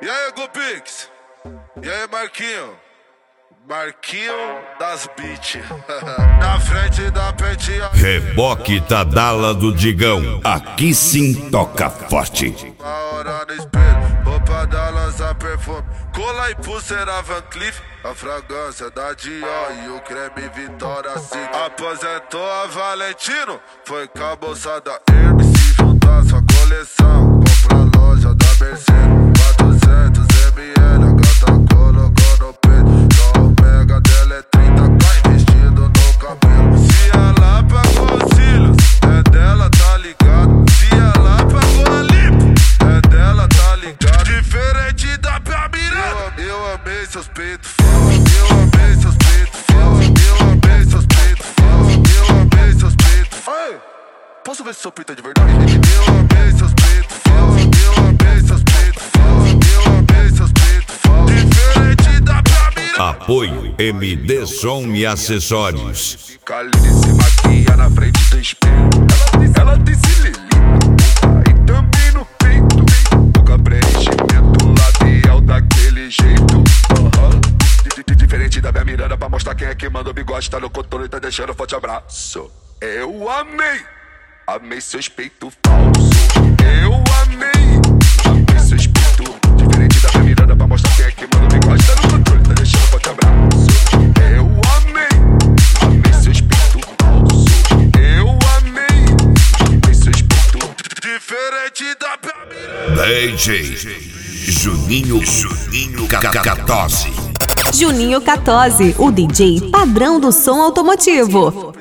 E aí, Gupix? E aí, Marquinho? Marquinho das beat. Na frente da pentinha. Reboque Tadala do Digão. Aqui sim toca forte. A hora no espelho, roupa da lança perfume, cola e pulseira Van Cleef, a fragrância da Dior e o creme Vitória Secret. Aposentou a Valentino, foi com a bolsa da Hermes. Se juntar sua coleção, compra a loja da Mercedes. 400 ml, a gata colocou no peito. Só o mega dela é 30, tá investido no cabelo. Se ela pagou os cílios, é dela, tá ligado? Se ela pagou a limpo, é dela, tá ligado? Diferente da Pia Miranda. Eu amei seus peitos fortes. Eu amei seus peitos fortes. Eu amei seus peitos fortes. Eu amei seus peitos fortes. Posso ver se seu peito é de verdade? Eu amei seus peitos fortes. Eu amei seus peitos fortes. Eu amei seus peitos fortes. Diferente da Pia Miranda. Apoio MD Som e Acessórios. Kaline se maquia na frente do espelho. Ela tem celulite e também no peito. Nunca preenchimento labial daquele jeito. Diferente da Pia Miranda, pra mostrar quem é que manda o bigode. Tá no controle, tá deixando forte abraço. Eu amei, amei seus peitos falsos. Eu amei seus peitos. Diferente da Pia Miranda, pra mostrar quem é que manda o bigode. Tá no controle, tá deixando forte abraço. Eu amei seus peitos falsos. Eu amei seus peitos. Diferente da Pia Miranda. DJ Juninho Catose. Juninho Catose, o DJ padrão do som automotivo.